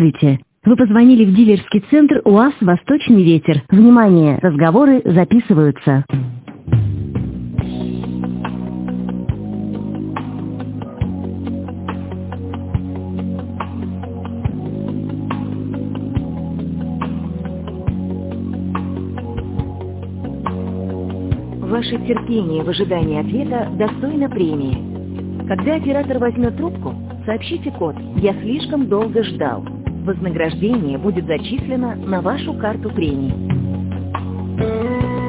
Здравствуйте. Вы позвонили в дилерский центр УАЗ «Восточный ветер». Внимание, разговоры записываются. Ваше терпение в ожидании ответа достойно премии. Когда оператор возьмет трубку, сообщите код «Я слишком долго ждал». Вознаграждение будет зачислено на вашу карту премий.